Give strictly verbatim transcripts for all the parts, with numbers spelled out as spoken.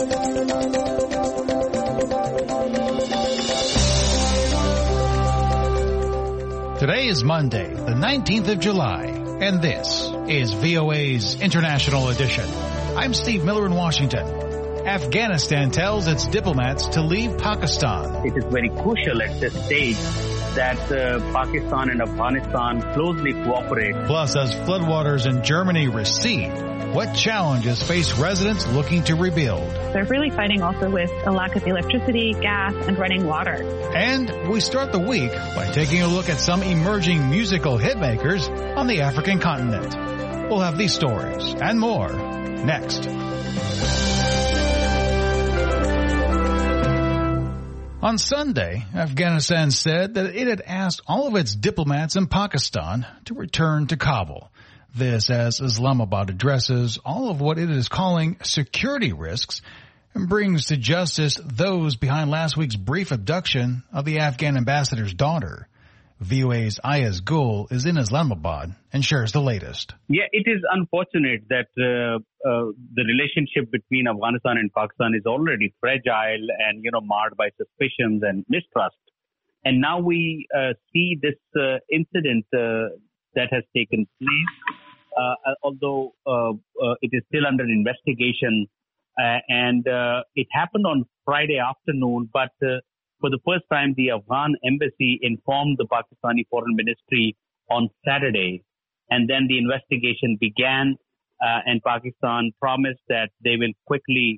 Today is Monday, the nineteenth of July, and this is V O A's International Edition. I'm Steve Miller in Washington. Afghanistan tells its diplomats to leave Pakistan. It is very crucial at this stage that uh, Pakistan and Afghanistan closely cooperate. Plus, as floodwaters in Germany recede, what challenges face residents looking to rebuild? They're really fighting also with a lack of electricity, gas, and running water. And we start the week by taking a look at some emerging musical hitmakers on the African continent. We'll have these stories and more next. On Sunday, Afghanistan said that it had asked all of its diplomats in Pakistan to return to Kabul. This as Islamabad addresses all of what it is calling security risks and brings to justice those behind last week's brief abduction of the Afghan ambassador's daughter. V O A's Ayaz Gul is in Islamabad and shares the latest. Yeah, it is unfortunate that uh, uh, the relationship between Afghanistan and Pakistan is already fragile and, you know, marred by suspicions and mistrust. And now we uh, see this uh, incident uh, that has taken place, uh, although uh, uh, it is still under investigation. Uh, and uh, it happened on Friday afternoon, but uh, for the first time, the Afghan embassy informed the Pakistani Foreign Ministry on Saturday. And then the investigation began, uh, and Pakistan promised that they will quickly,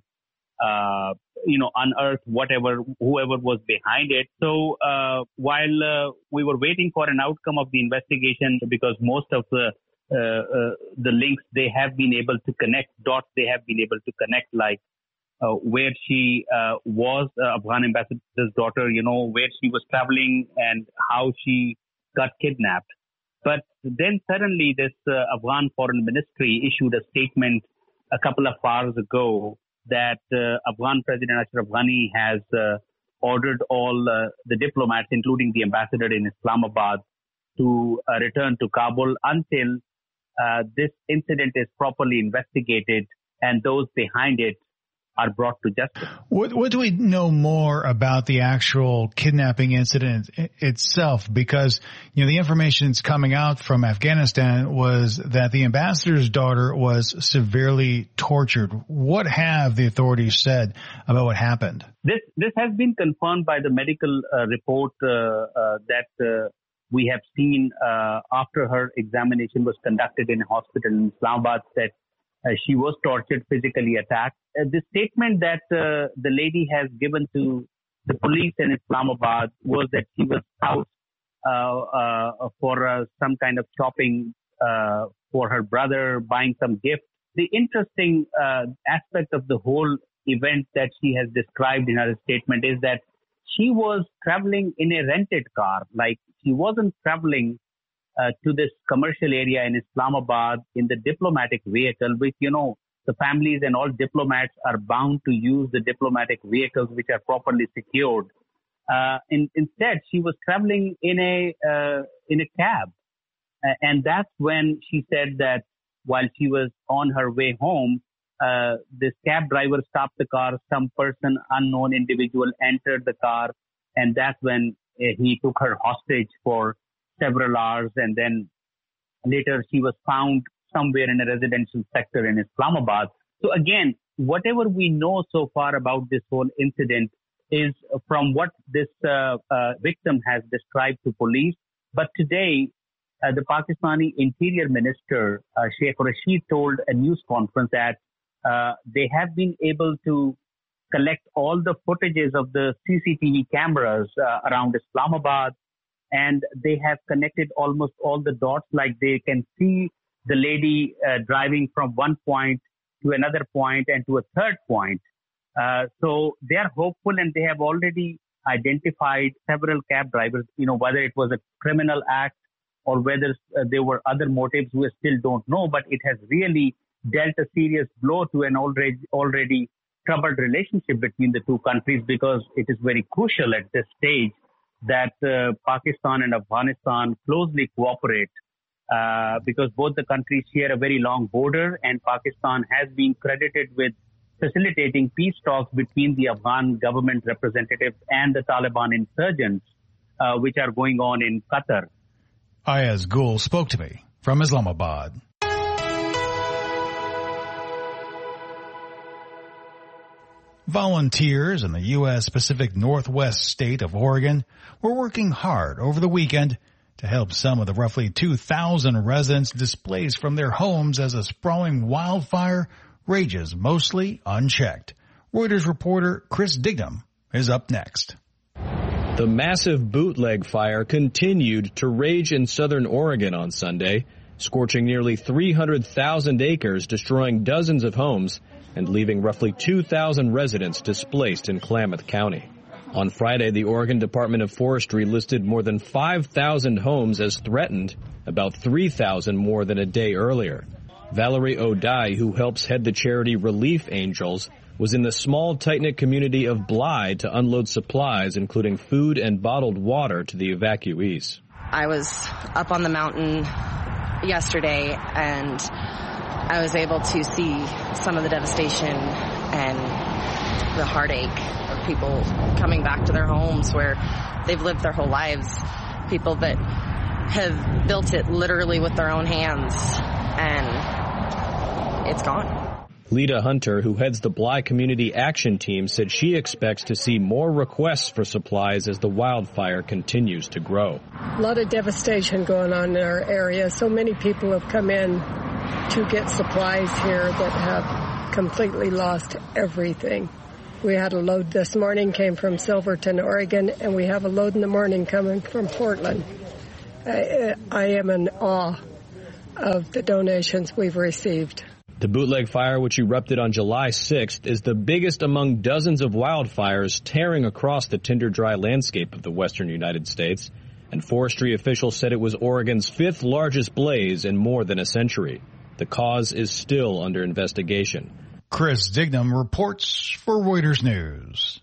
uh, you know, unearth whatever, whoever was behind it. So uh, while uh, we were waiting for an outcome of the investigation, because most of the uh, uh, the links they have been able to connect, dots they have been able to connect, like Uh, where she uh, was, uh, Afghan ambassador's daughter, you know, where she was traveling and how she got kidnapped. But then suddenly this uh, Afghan foreign ministry issued a statement a couple of hours ago that uh, Afghan President Ashraf Ghani has uh, ordered all uh, the diplomats, including the ambassador in Islamabad, to uh, return to Kabul until uh, this incident is properly investigated and those behind it are brought to justice. What, what do we know more about the actual kidnapping incident itself? Because, you know, the information that's coming out from Afghanistan was that the ambassador's daughter was severely tortured. What have the authorities said about what happened? This this has been confirmed by the medical uh, report uh, uh, that uh, we have seen uh, after her examination was conducted in a hospital in Islamabad, that Uh, she was tortured, physically attacked. Uh, the statement that uh, the lady has given to the police in Islamabad was that she was out uh, uh, for uh, some kind of shopping uh, for her brother, buying some gift. The interesting uh, aspect of the whole event that she has described in her statement is that she was traveling in a rented car, like she wasn't traveling Uh, to this commercial area in Islamabad in the diplomatic vehicle, which, you know, the families and all diplomats are bound to use the diplomatic vehicles which are properly secured. Uh, in, instead, she was traveling in a uh, in a cab. Uh, and that's when she said that while she was on her way home, uh, this cab driver stopped the car. Some person, unknown individual, entered the car. And that's when uh, he took her hostage for several hours, and then later she was found somewhere in a residential sector in Islamabad. So again, whatever we know so far about this whole incident is from what this uh, uh, victim has described to police. But today, uh, the Pakistani Interior Minister, uh, Sheikh Rashid, told a news conference that uh, they have been able to collect all the footages of the C C T V cameras uh, around Islamabad, and they have connected almost all the dots, like they can see the lady uh, driving from one point to another point and to a third point. Uh, so they are hopeful, and they have already identified several cab drivers, you know, whether it was a criminal act or whether uh, there were other motives, we still don't know, but it has really dealt a serious blow to an already, already troubled relationship between the two countries, because it is very crucial at this stage that uh, Pakistan and Afghanistan closely cooperate uh, because both the countries share a very long border, and Pakistan has been credited with facilitating peace talks between the Afghan government representatives and the Taliban insurgents, uh, which are going on in Qatar. Ayaz Gul spoke to me from Islamabad. Volunteers in the U S Pacific Northwest state of Oregon were working hard over the weekend to help some of the roughly two thousand residents displaced from their homes as a sprawling wildfire rages mostly unchecked. Reuters reporter Chris Dignam is up next. The massive bootleg fire continued to rage in southern Oregon on Sunday, scorching nearly three hundred thousand acres, destroying dozens of homes, and leaving roughly two thousand residents displaced in Klamath County. On Friday, the Oregon Department of Forestry listed more than five thousand homes as threatened, about three thousand more than a day earlier. Valerie O'Dye, who helps head the charity Relief Angels, was in the small, tight-knit community of Bly to unload supplies, including food and bottled water, to the evacuees. I was up on the mountain yesterday, and I was able to see some of the devastation and the heartache of people coming back to their homes where they've lived their whole lives, people that have built it literally with their own hands, and it's gone. Lita Hunter, who heads the Bly Community Action Team, said she expects to see more requests for supplies as the wildfire continues to grow. A lot of devastation going on in our area. So many people have come in to get supplies here that have completely lost everything. We had a load this morning, came from Silverton, Oregon, and we have a load in the morning coming from Portland. I, I am in awe of the donations we've received. The bootleg fire, which erupted on July sixth, is the biggest among dozens of wildfires tearing across the tinder dry landscape of the western United States, and forestry officials said it was Oregon's fifth largest blaze in more than a century. The cause is still under investigation. Chris Dignam reports for Reuters News.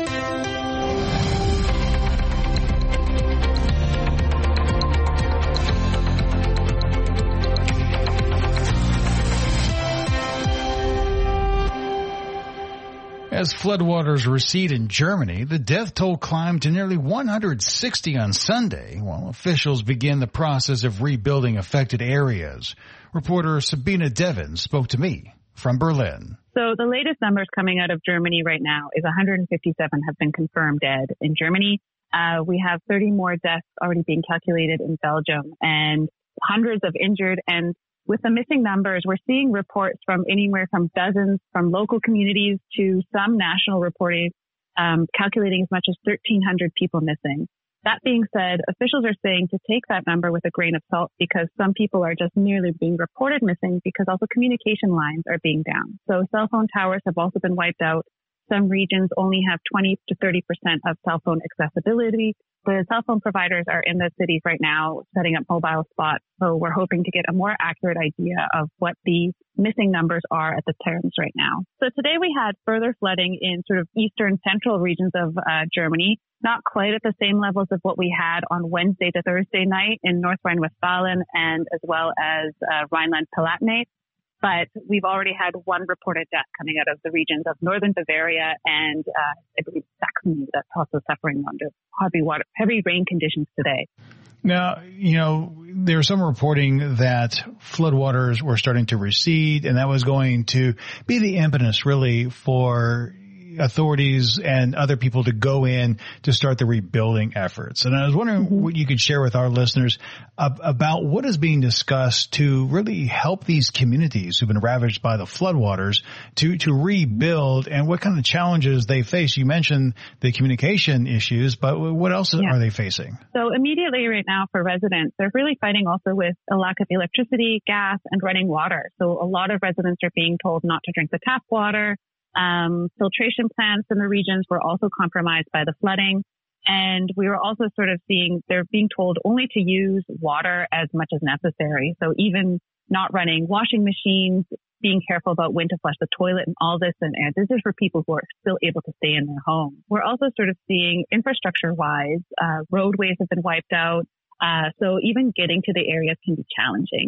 As floodwaters recede in Germany, the death toll climbed to nearly one hundred sixty on Sunday, while officials begin the process of rebuilding affected areas. Reporter Sabina Devin spoke to me from Berlin. So the latest numbers coming out of Germany right now is one hundred fifty-seven have been confirmed dead in Germany. Uh, we have thirty more deaths already being calculated in Belgium and hundreds of injured. And with the missing numbers, we're seeing reports from anywhere from dozens from local communities to some national reporting, um, calculating as much as thirteen hundred people missing. That being said, officials are saying to take that number with a grain of salt because some people are just merely being reported missing because also communication lines are being down. So cell phone towers have also been wiped out. Some regions only have twenty to thirty percent of cell phone accessibility. The cell phone providers are in the cities right now setting up mobile spots. So we're hoping to get a more accurate idea of what the missing numbers are at the terms right now. So today we had further flooding in sort of eastern central regions of uh, Germany, not quite at the same levels of what we had on Wednesday to Thursday night in North Rhine-Westphalia and as well as uh, Rhineland-Palatinate. But we've already had one reported death coming out of the regions of northern Bavaria and uh, I believe Saxony that's also suffering under heavy water, heavy rain conditions today. Now, you know, there's some reporting that floodwaters were starting to recede, and that was going to be the impetus really for authorities and other people to go in to start the rebuilding efforts. And I was wondering mm-hmm. what you could share with our listeners ab- about what is being discussed to really help these communities who've been ravaged by the floodwaters to, to rebuild and what kind of challenges they face. You mentioned the communication issues, but what else yeah. are they facing? So immediately right now for residents, they're really fighting also with a lack of electricity, gas, and running water. So a lot of residents are being told not to drink the tap water. Um, filtration plants in the regions were also compromised by the flooding. And we were also sort of seeing they're being told only to use water as much as necessary. So even not running washing machines, being careful about when to flush the toilet and all this. And, and this is for people who are still able to stay in their home. We're also sort of seeing infrastructure wise, uh, roadways have been wiped out. Uh, so even getting to the areas can be challenging.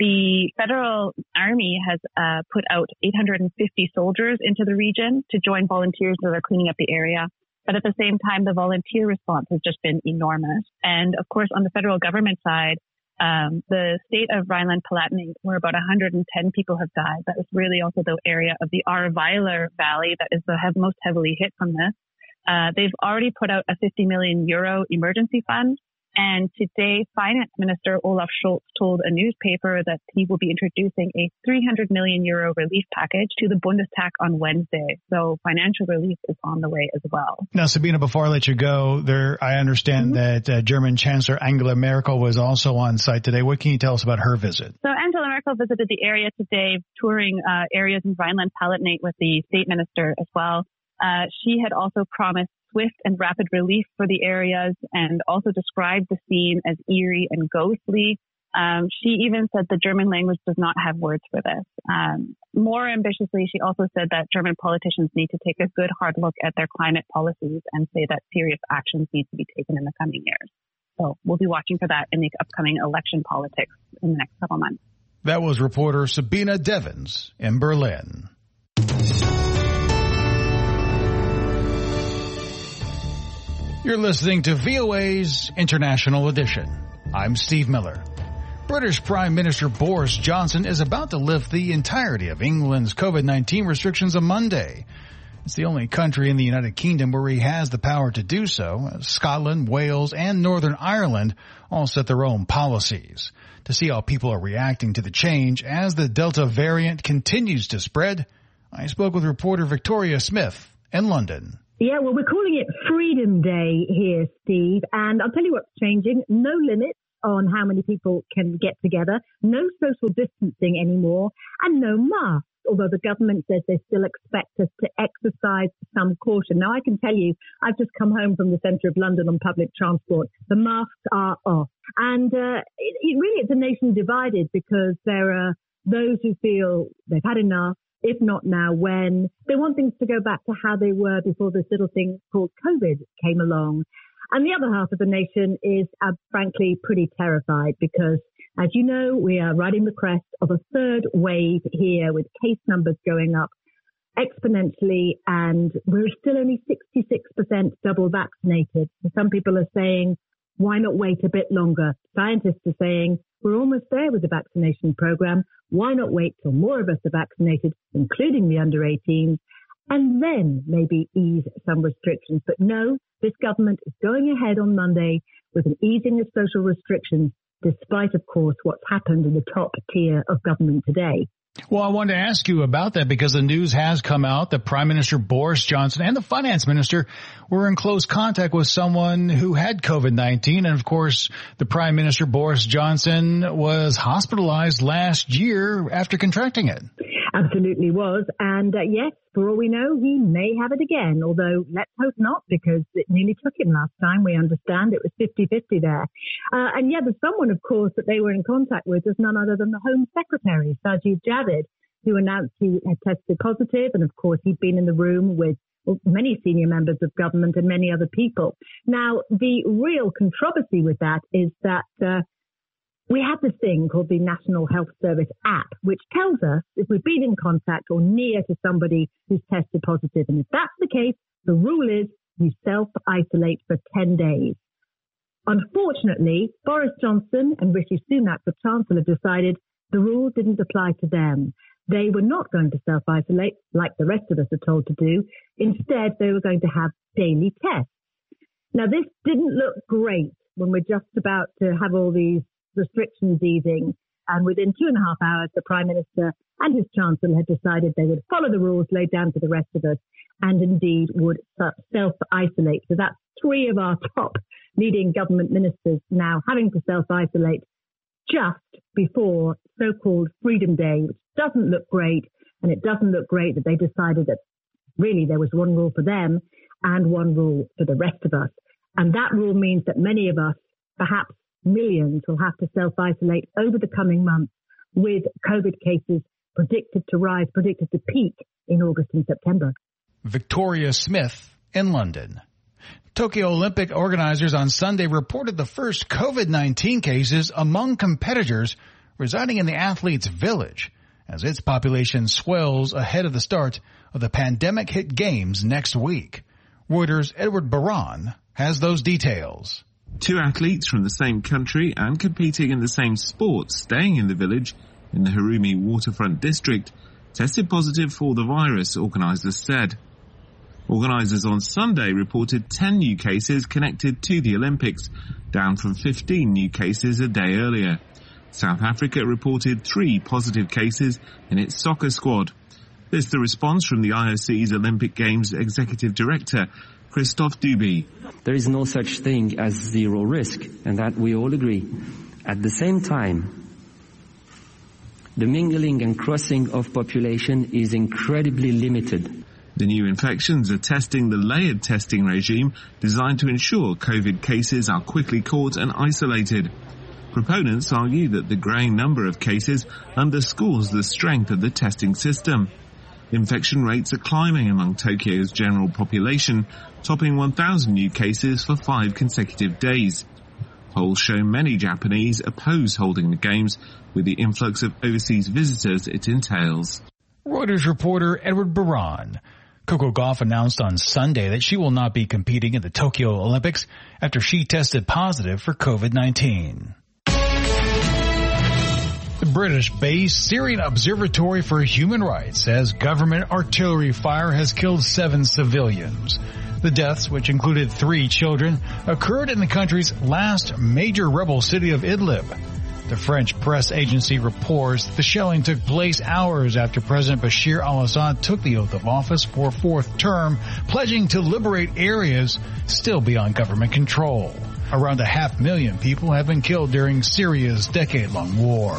The federal army has uh, put out eight hundred fifty soldiers into the region to join volunteers that are cleaning up the area. But at the same time, the volunteer response has just been enormous. And of course, on the federal government side, um, the state of Rhineland-Palatinate, where about one hundred ten people have died, that is really also the area of the Ahrweiler Valley that is the have most heavily hit from this. Uh, they've already put out a fifty million euro emergency fund. And today, Finance Minister Olaf Scholz told a newspaper that he will be introducing a three hundred million euro relief package to the Bundestag on Wednesday. So financial relief is on the way as well. Now, Sabina, before I let you go, there, I understand mm-hmm. that uh, German Chancellor Angela Merkel was also on site today. What can you tell us about her visit? So Angela Merkel visited the area today, touring uh, areas in Rhineland-Palatinate with the state minister as well. Uh, she had also promised swift and rapid relief for the areas and also described the scene as eerie and ghostly. Um, she even said the German language does not have words for this. Um, more ambitiously, she also said that German politicians need to take a good hard look at their climate policies and say that serious actions need to be taken in the coming years. So we'll be watching for that in the upcoming election politics in the next couple months. That was reporter Sabina Devins in Berlin. You're listening to V O A's International Edition. I'm Steve Miller. British Prime Minister Boris Johnson is about to lift the entirety of England's COVID nineteen restrictions on Monday. It's the only country in the United Kingdom where he has the power to do so. Scotland, Wales, and Northern Ireland all set their own policies. To see how people are reacting to the change as the Delta variant continues to spread, I spoke with reporter Victoria Smith in London. Yeah, well, we're calling it Freedom Day here, Steve. And I'll tell you what's changing. No limits on how many people can get together. No social distancing anymore. And no masks, although the government says they still expect us to exercise some caution. Now, I can tell you, I've just come home from the centre of London on public transport. The masks are off. And uh, it, it really, it's a nation divided because there are those who feel they've had enough. If not now, when? They want things to go back to how they were before this little thing called COVID came along. And the other half of the nation is, uh, frankly, pretty terrified because, as you know, we are riding the crest of a third wave here with case numbers going up exponentially, and we're still only sixty-six percent double vaccinated. So some people are saying, why not wait a bit longer? Scientists are saying, we're almost there with the vaccination program. Why not wait till more of us are vaccinated, including the under eighteens, and then maybe ease some restrictions? But no, this government is going ahead on Monday with an easing of social restrictions, despite, of course, what's happened in the top tier of government today. Well, I wanted to ask you about that because the news has come out that Prime Minister Boris Johnson and the Finance Minister were in close contact with someone who had COVID nineteen. And, of course, the Prime Minister, Boris Johnson, was hospitalized last year after contracting it. Absolutely was. And, uh, yes, for all we know, he may have it again, although let's hope not, because it nearly took him last time. We understand it was fifty-fifty there. Uh, and, yeah, there's someone, of course, that they were in contact with is none other than the Home Secretary, Sajid Javid, who announced he had tested positive. And, of course, he'd been in the room with many senior members of government and many other people. Now, the real controversy with that is that uh, we have this thing called the National Health Service app, which tells us if we've been in contact or near to somebody who's tested positive. And if that's the case, the rule is you self-isolate for ten days. Unfortunately, Boris Johnson and Rishi Sunak, the Chancellor, decided the rule didn't apply to them. They were not going to self-isolate like the rest of us are told to do. Instead, they were going to have daily tests. Now, this didn't look great when we're just about to have all these restrictions easing. And within two and a half hours, the Prime Minister and his Chancellor had decided they would follow the rules laid down for the rest of us and indeed would self-isolate. So that's three of our top leading government ministers now having to self-isolate just before so-called Freedom Day, which doesn't look great. And it doesn't look great that they decided that really there was one rule for them and one rule for the rest of us. And that rule means that many of us, perhaps millions, will have to self-isolate over the coming months with COVID cases predicted to rise, predicted to peak in August and September. Victoria Smith in London. Tokyo Olympic organizers on Sunday reported the first COVID nineteen cases among competitors residing in the athletes' village as its population swells ahead of the start of the pandemic-hit games next week. Reuters' Edward Baran has those details. Two athletes from the same country and competing in the same sport staying in the village in the Hurumi waterfront district tested positive for the virus, organisers said. Organisers on Sunday reported ten new cases connected to the Olympics, down from fifteen new cases a day earlier. South Africa reported three positive cases in its soccer squad. This is the response from the I O C's Olympic Games Executive Director, Christophe Duby. There is no such thing as zero risk, and that we all agree. At the same time, the mingling and crossing of population is incredibly limited. The new infections are testing the layered testing regime designed to ensure COVID cases are quickly caught and isolated. Proponents argue that the growing number of cases underscores the strength of the testing system. Infection rates are climbing among Tokyo's general population, topping one thousand new cases for five consecutive days. Polls show many Japanese oppose holding the games with the influx of overseas visitors it entails. Reuters reporter Edward Baran. Coco Gauff announced on Sunday that she will not be competing in the Tokyo Olympics after she tested positive for COVID nineteen. The British-based Syrian Observatory for Human Rights says government artillery fire has killed seven civilians. The deaths, which included three children, occurred in the country's last major rebel city of Idlib. The French press agency reports the shelling took place hours after President Bashir al-Assad took the oath of office for a fourth term, pledging to liberate areas still beyond government control. Around a half million people have been killed during Syria's decade-long war.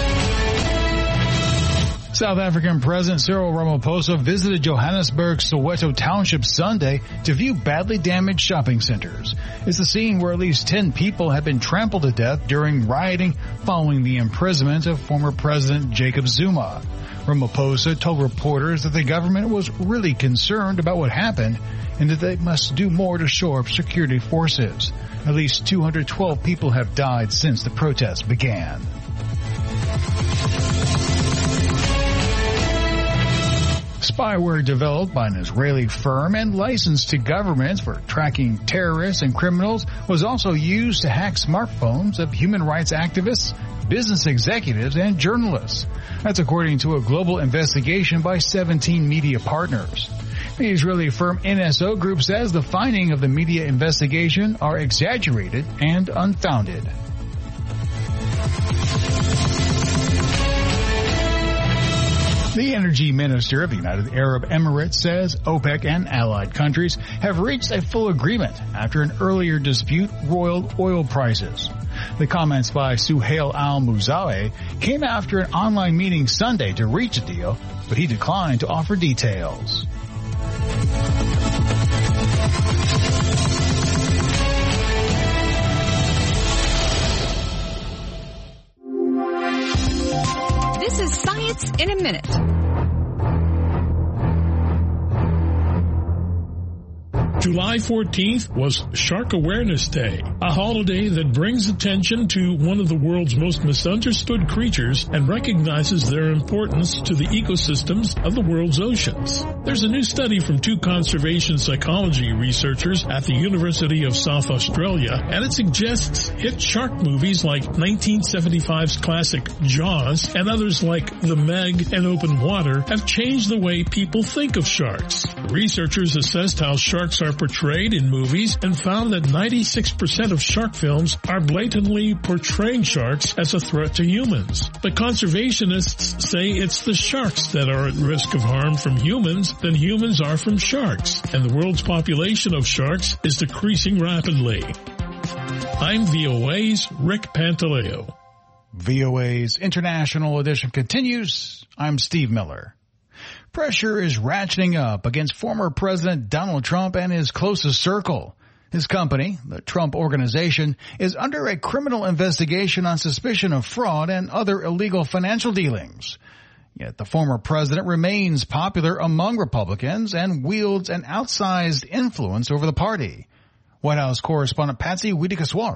South African President Cyril Ramaphosa visited Johannesburg's Soweto Township Sunday to view badly damaged shopping centers. It's the scene where at least ten people have been trampled to death during rioting following the imprisonment of former President Jacob Zuma. Ramaphosa told reporters that the government was really concerned about what happened and that they must do more to shore up security forces. At least two hundred twelve people have died since the protests began. Spyware developed by an Israeli firm and licensed to governments for tracking terrorists and criminals was also used to hack smartphones of human rights activists, business executives, and journalists. That's according to a global investigation by seventeen media partners. The Israeli firm N S O Group says the findings of the media investigation are exaggerated and unfounded. The energy minister of the United Arab Emirates says OPEC and allied countries have reached a full agreement after an earlier dispute roiled oil prices. The comments by Suhail al-Muzawi came after an online meeting Sunday to reach a deal, but he declined to offer details. This is Science in a Minute. July fourteenth was Shark Awareness Day, a holiday that brings attention to one of the world's most misunderstood creatures and recognizes their importance to the ecosystems of the world's oceans. There's a new study from two conservation psychology researchers at the University of South Australia, and it suggests hit shark movies like nineteen seventy-five's classic Jaws and others like The Meg and Open Water have changed the way people think of sharks. The researchers assessed how sharks are portrayed in movies and found that ninety-six percent of shark films are blatantly portraying sharks as a threat to humans. The conservationists say it's the sharks that are at risk of harm from humans than humans are from sharks, and the world's population of sharks is decreasing rapidly. I'm V O A's Rick Pantaleo. V O A's International Edition continues. I'm Steve Miller. Pressure is ratcheting up against former President Donald Trump and his closest circle. His company, the Trump Organization, is under a criminal investigation on suspicion of fraud and other illegal financial dealings. Yet the former president remains popular among Republicans and wields an outsized influence over the party. White House correspondent Patsy Widakuswara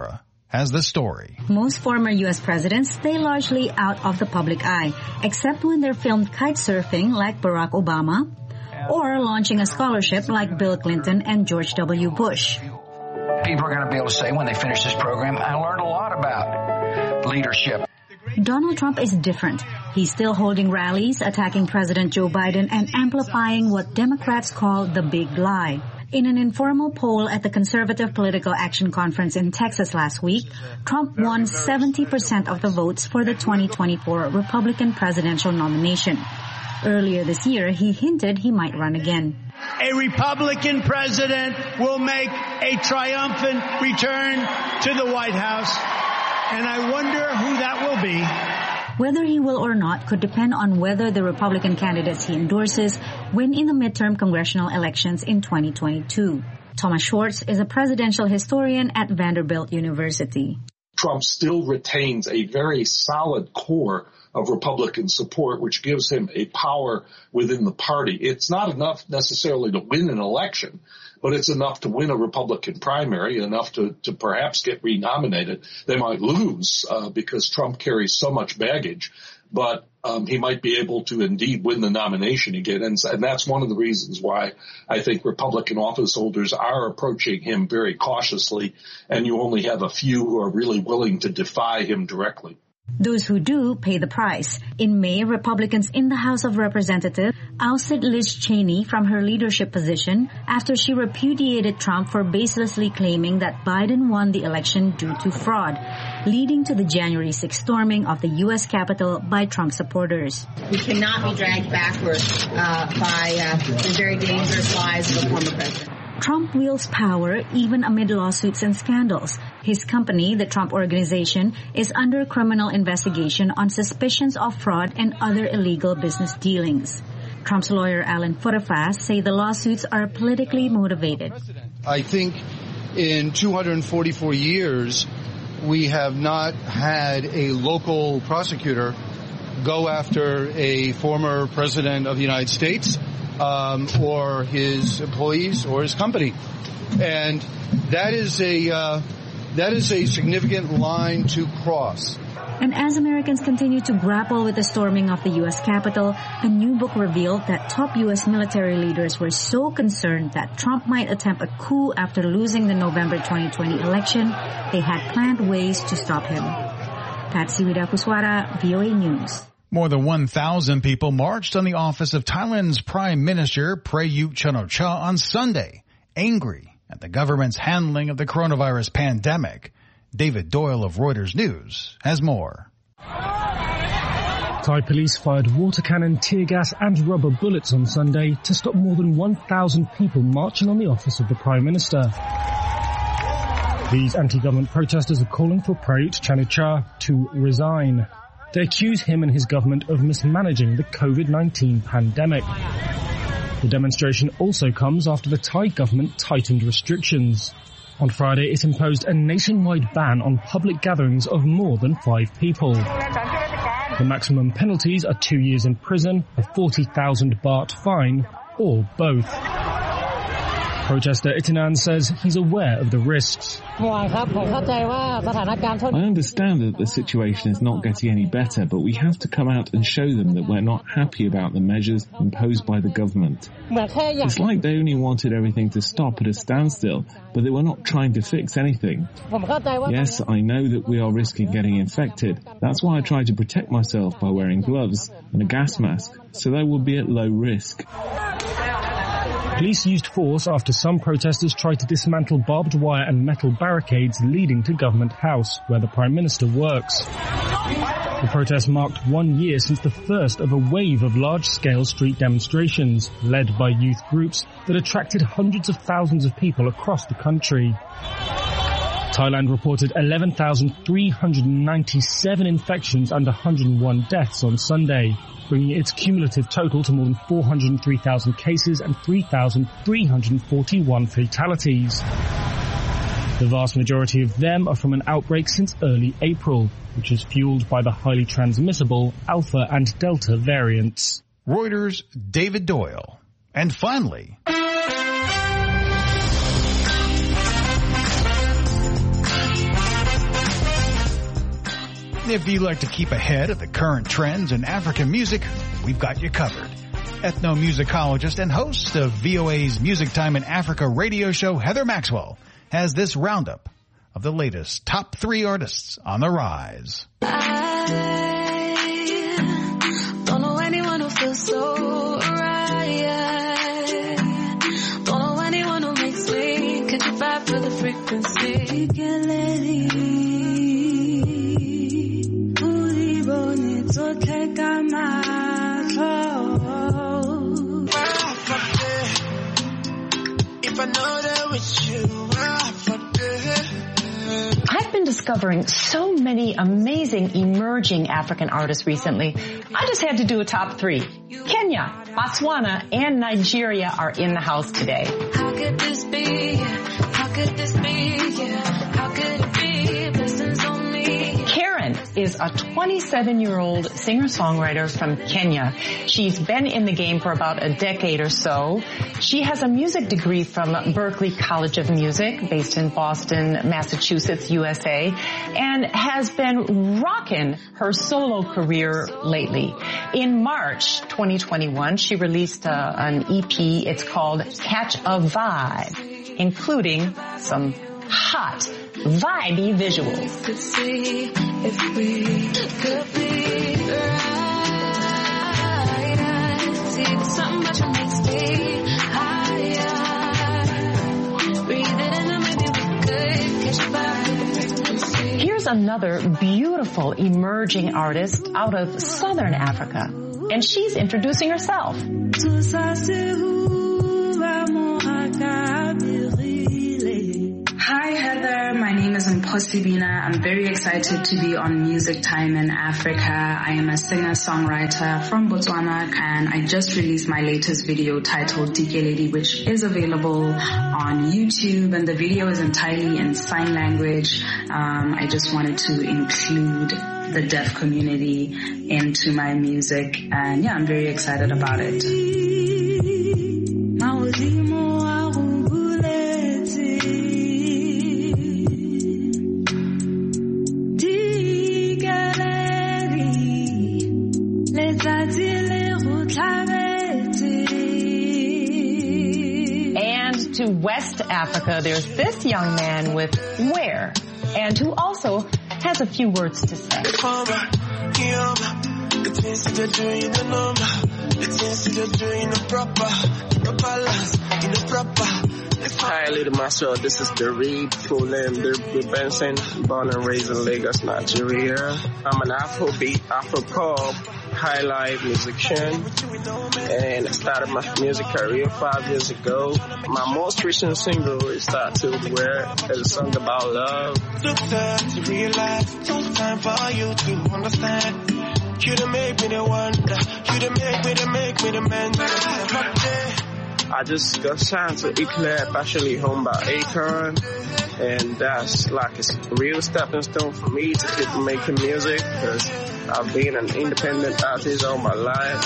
has the story. Most former U S presidents stay largely out of the public eye, except when they're filmed kite surfing like Barack Obama, or launching a scholarship like Bill Clinton and George W. Bush. People are going to be able to say when they finish this program, I learned a lot about leadership. Donald Trump is different. He's still holding rallies, attacking President Joe Biden and amplifying what Democrats call the big lie. In an informal poll at the Conservative Political Action Conference in Texas last week, Trump won seventy percent of the votes for the twenty twenty-four Republican presidential nomination. Earlier this year, he hinted he might run again. A Republican president will make a triumphant return to the White House, and I wonder who that will be. Whether he will or not could depend on whether the Republican candidates he endorses win in the midterm congressional elections in twenty twenty-two. Thomas Schwartz is a presidential historian at Vanderbilt University. Trump still retains a very solid core of Republican support, which gives him a power within the party. It's not enough necessarily to win an election, but it's enough to win a Republican primary, enough to, to perhaps get renominated. They might lose uh, because Trump carries so much baggage, but um, he might be able to indeed win the nomination again. And, and that's one of the reasons why I think Republican office holders are approaching him very cautiously, and you only have a few who are really willing to defy him directly. Those who do pay the price. In May, Republicans in the House of Representatives ousted Liz Cheney from her leadership position after she repudiated Trump for baselessly claiming that Biden won the election due to fraud, leading to the January sixth storming of the U S Capitol by Trump supporters. We cannot be dragged backwards uh, by uh, the very dangerous lies of the former president. Trump wields power even amid lawsuits and scandals. His company, the Trump Organization, is under criminal investigation on suspicions of fraud and other illegal business dealings. Trump's lawyer Alan Futerfas say the lawsuits are politically motivated. I think in two hundred forty-four years, we have not had a local prosecutor go after a former president of the United States Um, or his employees or his company. And that is a uh, that is a significant line to cross. And as Americans continue to grapple with the storming of the U S Capitol, a new book revealed that top U S military leaders were so concerned that Trump might attempt a coup after losing the November twenty twenty election, they had planned ways to stop him. Patsy Widakuswara, V O A News. More than one thousand people marched on the office of Thailand's Prime Minister Prayut Chan-o-cha on Sunday, angry at the government's handling of the coronavirus pandemic. David Doyle of Reuters News has more. Thai police fired water cannon, tear gas and rubber bullets on Sunday to stop more than one thousand people marching on the office of the Prime Minister. These anti-government protesters are calling for Prayut Chan-o-cha to resign. They accuse him and his government of mismanaging the COVID nineteen pandemic. The demonstration also comes after the Thai government tightened restrictions. On Friday, it imposed a nationwide ban on public gatherings of more than five people. The maximum penalties are two years in prison, a forty thousand baht fine, or both. Protester Itinan says he's aware of the risks. I understand that the situation is not getting any better, but we have to come out and show them that we're not happy about the measures imposed by the government. It's like they only wanted everything to stop at a standstill, but they were not trying to fix anything. Yes, I know that we are risking getting infected. That's why I try to protect myself by wearing gloves and a gas mask, so they will be at low risk. Police used force after some protesters tried to dismantle barbed wire and metal barricades leading to Government House, where the Prime Minister works. The protest marked one year since the first of a wave of large-scale street demonstrations, led by youth groups that attracted hundreds of thousands of people across the country. Thailand reported eleven thousand three hundred ninety-seven infections and one hundred one deaths on Sunday, bringing its cumulative total to more than four hundred three thousand cases and three thousand three hundred forty-one fatalities. The vast majority of them are from an outbreak since early April, which is fueled by the highly transmissible Alpha and Delta variants. Reuters' David Doyle. And finally... If you like to keep ahead of the current trends in African music, we've got you covered. Ethnomusicologist and host of V O A's Music Time in Africa radio show, Heather Maxwell, has this roundup of the latest top three artists on the rise. I don't know anyone who feels so right. Don't know anyone who makes me catch a vibe for the frequency. Get lady, booty bone, it's okay, got my clothes. If I know that with you, I forget. I've been discovering so many amazing emerging African artists recently. I just had to do a top three. Kenya, Botswana, and Nigeria are in the house today. How could this be? How could this be? How could it be? Blessings on me. Karen is a twenty-seven-year-old singer-songwriter from Kenya. She's been in the game for about a decade or so. She has a music degree from Berklee College of Music, based in Boston, Massachusetts, U S A, and has been rocking her solo career lately. In March twenty twenty-one, she released uh, an E P. It's called Catch a Vibe, including some hot, vibey visuals. Could see if we could be right. See something about you makes me higher. Breathe it in and maybe we could catch a vibe. Here's another beautiful emerging artist out of Southern Africa, and she's introducing herself. Hi Heather, my name is Mphosi Bina. I'm very excited to be on Music Time in Africa. I am a singer-songwriter from Botswana, and I just released my latest video titled Dikeledi, which is available on YouTube, and the video is entirely in sign language. Um, I just wanted to include the deaf community into my music, and yeah, I'm very excited about it. And to West Africa, there's this young man with Where, and who also has a few words to say. Hi, little myself. This is Dareed, full name Dareed Benson, born and raised in Lagos, Nigeria. I'm an Afrobeat, Afro-pop, highlife musician, and I started my music career five years ago. My most recent single is titled Where, it's a song about love. Took time to realize, took time for you to understand. You done make me the wonder, you done make me the make me the man. I just got signed to Eclair, actually home by Akon, and that's like a real stepping stone for me to keep making music, because I've been an independent artist all my life.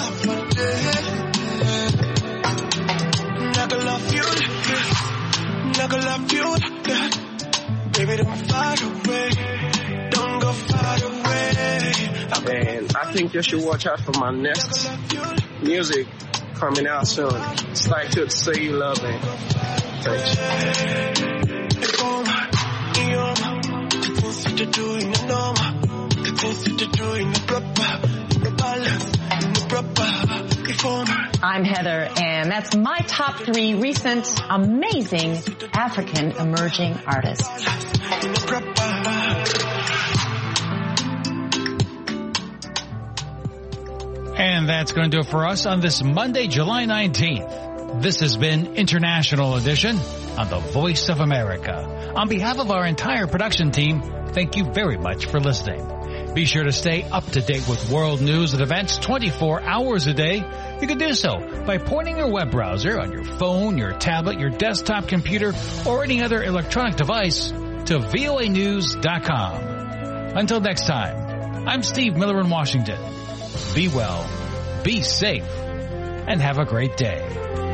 Never love you, never love you, baby, don't far away, don't go far away. And I think you should watch out for my next music coming out soon. It's like to say you love me. Thanks. I'm Heather, and that's my top three recent amazing African emerging artists. And that's going to do it for us on this Monday, July nineteenth. This has been International Edition on the Voice of America. On behalf of our entire production team, thank you very much for listening. Be sure to stay up to date with world news and events twenty-four hours a day. You can do so by pointing your web browser on your phone, your tablet, your desktop computer, or any other electronic device to V O A news dot com. Until next time, I'm Steve Miller in Washington. Be well, be safe, and have a great day.